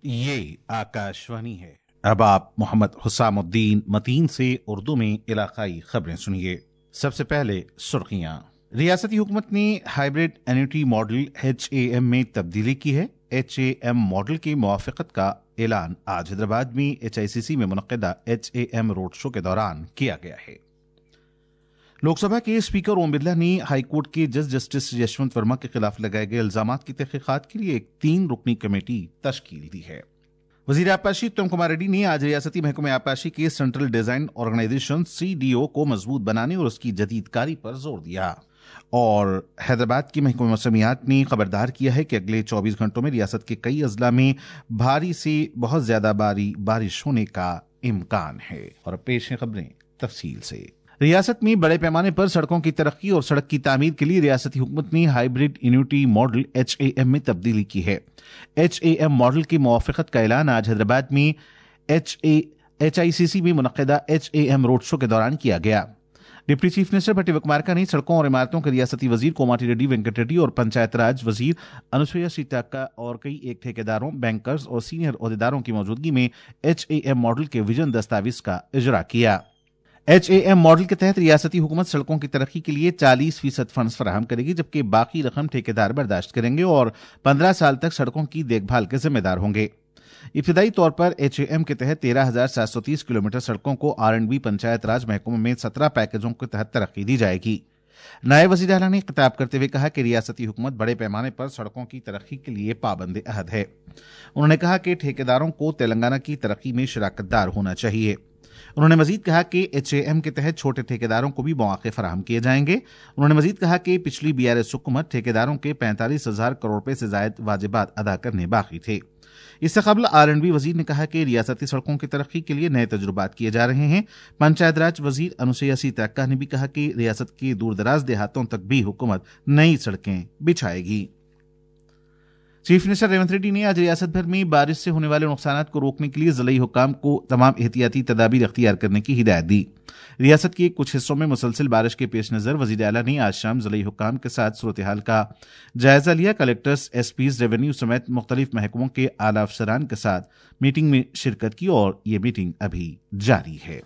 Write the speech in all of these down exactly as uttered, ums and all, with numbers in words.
یہ آکاشوانی ہے۔ اب آپ محمد حسام الدین متین سے اردو میں علاقائی خبریں سنیے۔ سب سے پہلے سرخیاں۔ ریاستی حکومت نے hybrid annuity model H A M میں تبدیلی کی ہے۔ ایچ اے ایم ماڈل کی موافقت کا اعلان آج حیدرآباد میں ایچ آئی سی سی میں منعقدہ H A M road show کے دوران کیا گیا ہے۔ لوک سبھا کے اسپیکر اوم برلا نے ہائی کورٹ کے جج جسٹس یشونت ورما کے خلاف لگائے گئے الزامات کی تحقیقات کے لیے ایک تین رکنی کمیٹی تشکیل دی ہے۔ وزیر آبپاشی اتم کمار ریڈی نے آج ریاستی محکمہ آبپاشی کے central design organisation C D O کو مضبوط بنانے اور اس کی جدید کاری پر زور دیا، اور حیدرآباد کی محکمہ موسمیات نے خبردار کیا ہے کہ اگلے چوبیس گھنٹوں میں ریاست کے کئی اضلاع میں بھاری سے بہت زیادہ باری بارش ہونے کا امکان ہے۔ اور پیش ہیں خبریں تفصیل سے۔ ریاست میں بڑے پیمانے پر سڑکوں کی ترقی اور سڑک کی تعمیر کے لیے ریاستی حکومت نے hybrid annuity model H A M میں تبدیلی کی ہے۔ ایچ اے ایم ماڈل کی موافقت کا اعلان آج حیدرآباد میں H A H I C C میں منعقدہ H A M road show کے دوران کیا گیا۔ Deputy chief minister Bhatti Vikramarka نے سڑکوں اور عمارتوں کے ریاستی وزیر کوماٹی ریڈی وینکٹ ریڈی اور پنچایت راج وزیر انوسویا سیتاکا اور کئی ایک ٹھیکیداروں، بینکرز اور سینئر عہدیداروں کی موجودگی میں ایچ اے ایم ماڈل کے ویژن دستاویز کا اجرا کیا۔ ایچ اے ایم ماڈل کے تحت ریاستی حکومت سڑکوں کی ترقی کے لیے چالیس فیصد فنڈز فراہم کرے گی، جبکہ باقی رقم ٹھیکیدار برداشت کریں گے اور پندرہ سال تک سڑکوں کی دیکھ بھال کے ذمہ دار ہوں گے۔ ابتدائی طور پر ایچ اے ایم کے تحت تیرہ ہزار سات سو تیس کلومیٹر سڑکوں کو R and B panchayat raj محکموں میں سترہ پیکجوں کے تحت ترقی دی جائے گی۔ نائب وزیر اعلیٰ نے خطاب کرتے ہوئے کہا کہ ریاستی حکومت بڑے پیمانے پر سڑکوں کی ترقی کے لیے پابند عہد ہے۔ انہوں نے کہا کہ ٹھیکیداروں کو تلنگانہ کی ترقی میں شراکت دار ہونا چاہیے۔ انہوں نے مزید کہا کہ ایچ اے ایم کے تحت چھوٹے ٹھیکیداروں کو بھی مواقع فراہم کیے جائیں گے۔ انہوں نے مزید کہا کہ پچھلی بی آر ایس حکومت ٹھیکیداروں کے پینتالیس ہزار کروڑ روپے سے زائد واجبات ادا کرنے باقی تھے۔ اس سے قبل آر اینڈ بی وزیر نے کہا کہ ریاستی سڑکوں کی ترقی کے لیے نئے تجربات کیے جا رہے ہیں۔ پنچایت راج وزیر انوسویا سیتاکا نے بھی کہا کہ ریاست کے دور دراز دیہاتوں تک بھی حکومت نئی سڑکیں بچھائے گی۔ چیف منسٹر ریونت ریڈی نے آج ریاست بھر میں بارش سے ہونے والے نقصانات کو روکنے کے لیے ضلعی حکام کو تمام احتیاطی تدابیر اختیار کرنے کی ہدایت دی۔ ریاست کے کچھ حصوں میں مسلسل بارش کے پیش نظر وزیر اعلیٰ نے آج شام ضلعی حکام کے ساتھ صورتحال کا جائزہ لیا۔ کلکٹرز، ایس پیز، ریونیو سمیت مختلف محکموں کے اعلیٰ افسران کے ساتھ میٹنگ میں شرکت کی، اور یہ میٹنگ ابھی جاری ہے۔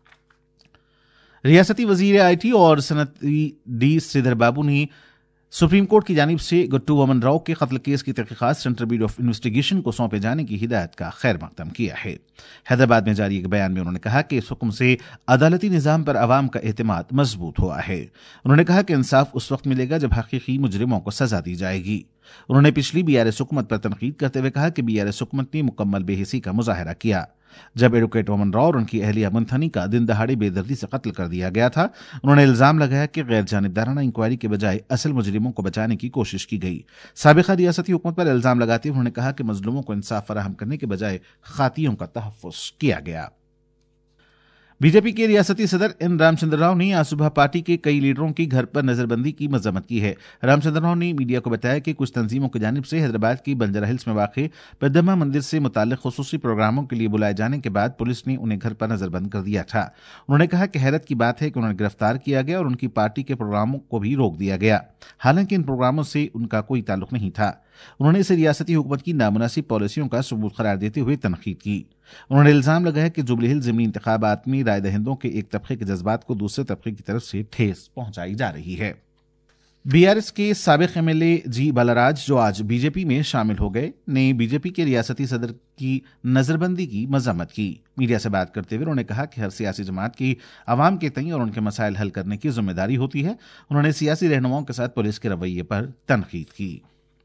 ریاستی وزیر آئی ٹی اور صنعت ڈی سریدھر بابو نے سپریم کورٹ کی جانب سے گٹو ومن راؤ کے قتل کیس کی تحقیقات سینٹرل بیورو آف انویسٹیگیشن کو سونپے جانے کی ہدایت کا خیر مقدم کیا ہے۔ حیدرآباد میں جاری ایک بیان میں انہوں نے کہا کہ اس حکم سے عدالتی نظام پر عوام کا اعتماد مضبوط ہوا ہے۔ انہوں نے کہا کہ انصاف اس وقت ملے گا جب حقیقی مجرموں کو سزا دی جائے گی۔ انہوں نے پچھلی بی آر ایس حکومت پر تنقید کرتے ہوئے کہا کہ بی آر ایس حکومت نے مکمل بے حسی کا مظاہرہ کیا جب ایڈوکیٹ ومن راؤ اور ان کی اہلیہ منتھنی کا دن دہاڑے بے دردی سے قتل کر دیا گیا تھا۔ انہوں نے الزام لگایا کہ غیر جانبدارانہ انکوائری کے بجائے اصل مجرموں کو بچانے کی کوشش کی گئی۔ سابقہ ریاستی حکومت پر الزام لگاتے ہوئے انہوں نے کہا کہ مظلوموں کو انصاف فراہم کرنے کے بجائے خاطیوں کا تحفظ کیا گیا۔ بی جے پی کے ریاستی صدر این رام چندر راؤ نے آج صبح پارٹی کے کئی لیڈروں کی گھر پر نظر بندی کی مذمت کی ہے۔ رام چندر راؤ نے میڈیا کو بتایا کہ کچھ تنظیموں کی جانب سے حیدرآباد کی بنجارہ ہلز میں واقع پدما مندر سے متعلق خصوصی پروگراموں کے لیے بلائے جانے کے بعد پولیس نے انہیں گھر پر نظر بند کر دیا تھا۔ انہوں نے کہا کہ حیرت کی بات ہے کہ انہیں گرفتار کیا گیا اور ان کی پارٹی کے پروگراموں کو بھی روک دیا گیا، حالانکہ ان پروگراموں سے ان کا کوئی تعلق نہیں تھا۔ انہوں نے اسے ریاستی حکومت کی نامناسب پالیسیوں کا ثبوت قرار دیتے ہوئے تنقید کی۔ انہوں نے الزام لگایا کہ جوبلی ہلز ضمنی انتخابات میں رائے دہندوں کے ایک طبقے کے جذبات کو دوسرے طبقے کی طرف سے ٹھیس پہنچائی جا رہی ہے۔ بی آر ایس کے سابق ایم ایل اے جی بالاراج، جو آج بی جے پی میں شامل ہو گئے، نے بی جے پی کے ریاستی صدر کی نظر بندی کی مذمت کی۔ میڈیا سے بات کرتے ہوئے انہوں نے کہا کہ ہر سیاسی جماعت کی عوام کے تئیں اور ان کے مسائل حل کرنے کی ذمہ داری ہوتی ہے۔ انہوں نے سیاسی رہنماؤں کے ساتھ پولیس کے رویے پر تنقید کی۔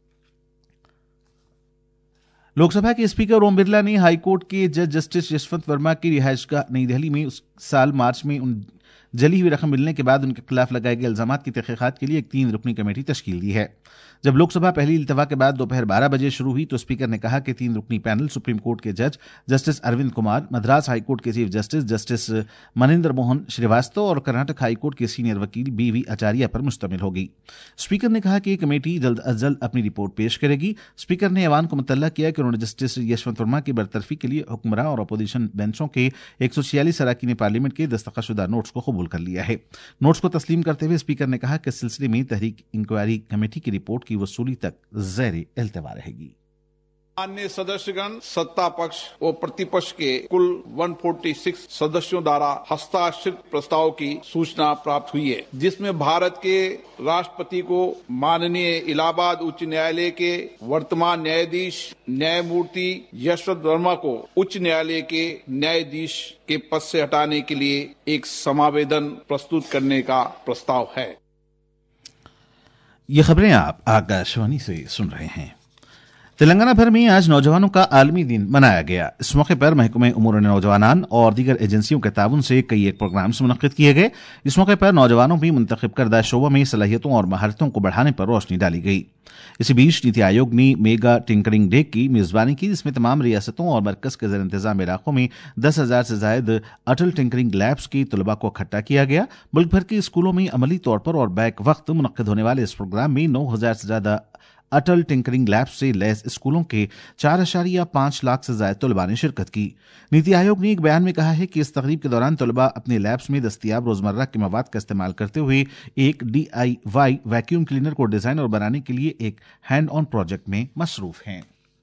لوک سبھا کے اسپیکر اوم برلا نے ہائی کورٹ کے جج جسٹس یشونت ورما کی رہائش گاہ نئی دہلی میں اس سال مارچ میں ان جلی ہوئی رقم ملنے کے بعد ان کے خلاف لگائے گئے الزامات کی تحقیقات کے لیے ایک تین رکنی کمیٹی تشکیل دی ہے۔ جب لوک سبھا پہلی التوا کے بعد دوپہر بارہ بجے شروع ہوئی تو اسپیکر نے کہا کہ تین رکنی پینل سپریم کورٹ کے جج justice Arvind Kumar, Madras high court کے chief justice justice Maninder Mohan Shrivastava اور کرناٹک ہائی کورٹ کے سینئر وکیل بی وی آچاریہ پر مشتمل ہوگی۔ اسپیکر نے کہا کہ یہ کمیٹی جلد از جلد اپنی رپورٹ پیش کرے گی۔ اسپیکر نے ایوان کو مطلع کیا کہ انہوں نے جسٹس یشونت ورما کی برطرفی کے لیے حکمراں اور اپوزیشن بینچوں کے ایک سو چھیالیس اراکین پارلیمنٹ کے دستخط شدہ نوٹس کو قبول کر لیا ہے۔ نوٹس کو تسلیم کرتے ہوئے اسپیکر نے کہا کہ اس سلسلے میں تحریک انکوائری کمیٹی کی رپورٹ کی وصولی تک زیر التوا رہے گی۔ माननीय सदस्यगण, सत्ता पक्ष और प्रतिपक्ष के कुल एक सौ छियालीस सदस्यों द्वारा हस्ताक्षरित प्रस्ताव की सूचना प्राप्त हुई है, जिसमें भारत के राष्ट्रपति को माननीय इलाहाबाद उच्च न्यायालय के वर्तमान न्यायाधीश न्यायमूर्ति यशवंत वर्मा को उच्च न्यायालय के न्यायाधीश के पद से हटाने के लिए एक समावेदन प्रस्तुत करने का प्रस्ताव है। ये खबरें आप आकाशवाणी से सुन रहे हैं। तेलंगाना भर में आज नौजवानों का आलमी दिन मनाया गया। इस मौके पर महकमे उमूर नौजवानान और दीगर एजेंसियों के ताउन से कई एक प्रोग्राम्स मुनक्किद किए गए। इस मौके पर नौजवानों की मुंतखब करदा शोबों में सलाहियतों और महारतों को बढ़ाने पर रोशनी डाली गई। इसी बीच नीति आयोग ने मेगा टिंकरिंग डे की मेजबानी की, जिसमें तमाम रियासतों और मरकज के ज़ेर इंतजाम इलाकों में दस हजार से जायद अटल टिंकरिंग लैब्स की तलबा को इकट्ठा किया गया। मुल्क भर के स्कूलों में अमली तौर पर और बैक वक्त मुनक्किद होने वाले इस प्रोग्राम में नौ हजार से ज्यादा अटल टिंकरिंग लैब से लैस स्कूलों के चार अशारिया पांच लाख से ज्यादा तलबा ने शिरकत की। नीति आयोग ने एक बयान में कहा है कि इस तकरीब के दौरान तलबा अपने लैब्स में दस्तियाब रोजमर्रा के मवाद का इस्तेमाल करते हुए एक D I Y vacuum cleaner को डिजाइन और बनाने के लिए एक हैंड ऑन प्रोजेक्ट में मसरूफ हैं।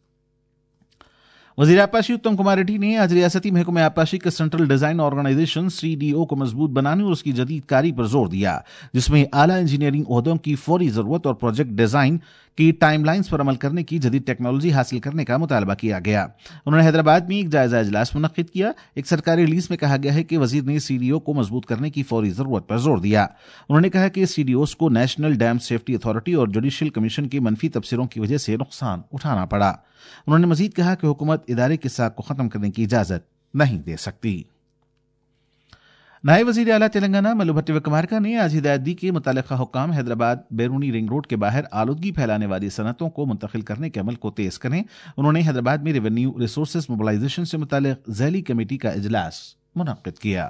वजीर आपाशी उत्तम कुमार रेड्डी ने आज रियासती महकमे आपाशी के central design organisation C D O को मजबूत बनाने और उसकी जदीद कारी पर जोर दिया, जिसमें आला इंजीनियरिंग ओहदों की फौरी जरूरत और प्रोजेक्ट डिजाइन की टाइमलाइंस पर अमल करने की जदीद टेक्नोलॉजी हासिल करने का मुतालबा किया गया। उन्होंने हैदराबाद में एक जायजा इजलास मुनक्किद किया। एक सरकारी रिलीज में कहा गया है कि वजीर ने सीडीओ को मजबूत करने की फौरी जरूरत पर जोर दिया। उन्होंने कहा कि सीडीओस को नेशनल डैम सेफ्टी अथॉरिटी और जुडिशियल कमीशन के मनफी तबसरों की वजह से नुकसान उठाना पड़ा। उन्होंने मजीद कहा कि हुकूमत इदारे के साथ को खत्म करने की इजाजत नहीं दे सकती। नायब वजीर आला तेलंगाना मल्लू भट्टी विक्रमार्का ने आज हिदायत दी कि मुतल्लिका हुक्काम हैदराबाद बैरूनी रिंग रोड के बाहर आलूदगी फैलाने वाली सनतों को मुंतकिल करने के अमल को तेज करें। उन्होंने हैदराबाद में रेवेन्यू रिसोर्सेज मोबिलाइजेशन से मुताल्लिक झैली कमेटी का इजलास मुनक्किद किया।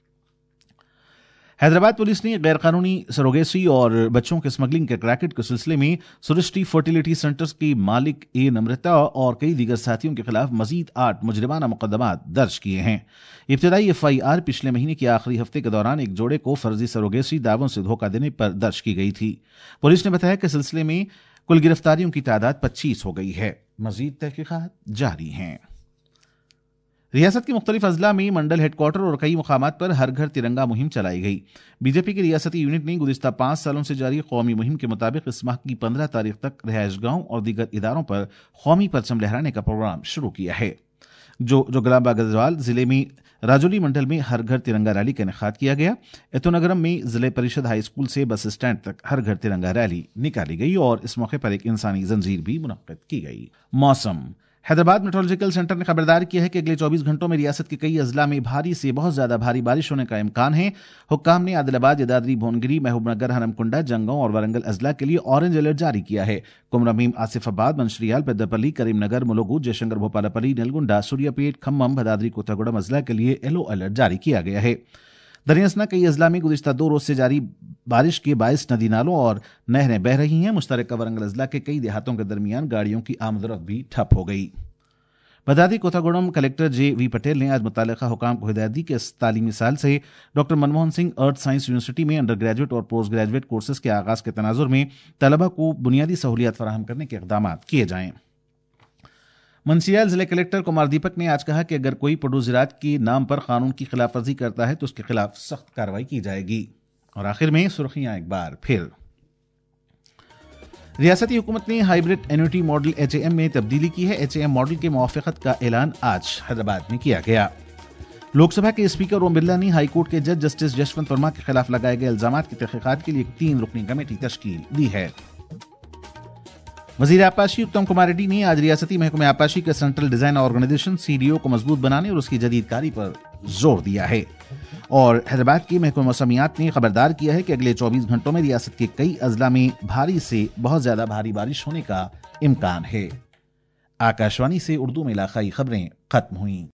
हैदराबाद पुलिस ने गैर कानूनी सरोगेसी और बच्चों के स्मगलिंग के रैकेट के सिलसिले में सृष्टि फर्टिलिटी सेंटर्स की मालिक ए नम्रता और कई दीगर साथियों के खिलाफ मजीद आठ मुजरिमाना मुकदमात दर्ज किए हैं। इब्तदाई एफ आई आर पिछले महीने के आखिरी हफ्ते के दौरान एक जोड़े को फर्जी सरोगेसी दावों से धोखा देने पर दर्ज की गई थी। पुलिस ने बताया कि सिलसिले में कुल गिरफ्तारियों की तादाद पच्चीस हो गई है। मजीद तहकीकात जारी हैं। रियासत के मुख्तलिफ अजला में मंडल हेडक्वार्टर और कई मुकामात पर हर घर तिरंगा मुहिम चलाई गई। बीजेपी की रियासती यूनिट ने गुज़िश्ता पांच सालों से जारी कौमी मुहिम के मुताबिक इस माह की पंद्रह तारीख तक रिहायश गांव और दीगर इदारों पर कौमी परचम लहराने का प्रोग्राम शुरू किया है। जो जो गुलाम गजवाल जिले में राजौली मंडल में हर घर तिरंगा रैली का इनेकाद किया गया। एतोनगरम में जिले परिषद हाई स्कूल से बस स्टैंड तक हर घर तिरंगा रैली निकाली गई और इस मौके पर एक इंसानी जंजीर भी मुनक्किद की गई। मौसम। हैदराबाद मेट्रोलॉजिकल सेंटर ने खबरदार किया है कि अगले चौबीस घंटों में रियासत के कई अजला में भारी से बहुत ज्यादा भारी बारिश होने का इम्कान है। हुक्काम ने आदिलाबाद, यदाद्री, भुवनगिरी, महबूबनगर, हरमकुंडा, जंगांव और वरंगल अजला के लिए ऑरेंज अलर्ट जारी किया है। कुमरमीम, आसिफाबाद, मंशरियाल, पेद्दपल्ली, करीमनगर, मुलुगु, जयशंकर, भोपालपल्ली, नलगुंडा, सूर्यापेट, खम्मम, भदाद्री, कोथागुड़म अजला के लिए येलो अलर्ट जारी किया गया है। दरियासना कई अजला में गुज़िश्ता दो रोज से जारी बारिश के बायस नदी नालों और नहरें बह रही हैं। मुश्तरका वरंगल अजला के कई देहातों के दरमियान गाड़ियों की आमदरफ्त भी ठप हो गई। भदादी Kothagudem collector J V Patel ने आज मुतालिका हुकाम को हिदायत दी कि इस तालीमी साल से doctor Manmohan Singh earth science university में अंडर ग्रेजुएट और पोस्ट ग्रेजुएट कोर्सेज के आगाज के तनाजुर में तलबा को बुनियादी सहूलियात फराहम करने के इकदाम किए जाएं। मंचियाल जिले कलेक्टर कुमार दीपक ने आज कहा कि अगर कोई पड़ोसिरात के नाम पर कानून की खिलाफ वर्जी करता है तो उसके खिलाफ सख्त कार्रवाई की जाएगी। और आखिर में सुर्खियां एक बार फिर। रियासती हुकूमत ने hybrid annuity model H A M में तब्दीली की है। एच ए एम मॉडल के मुआफ़क़त का ऐलान आज हैदराबाद में किया गया। लोकसभा के स्पीकर ओम बिरला ने हाईकोर्ट के जज जस्टिस यशवंत वर्मा के खिलाफ लगाए गए इल्जामात की तहकीकात के लिए एक तीन रुकनी कमेटी तश्कील दी है। वजीर आपाशी उत्तम कुमार रेड्डी ने आज रियासती महकमे आपाशी के central design organisation C D O को मजबूत बनाने और उसकी जदीद कारी पर जोर दिया है। और हैदराबाद के महकमे मौसमियात ने खबरदार किया है कि अगले चौबीस घंटों में रियासत के कई अजला में भारी से बहुत ज्यादा भारी बारिश होने का इम्कान है। आकाशवाणी से उर्दू में इलाकाई खबरें खत्म हुई।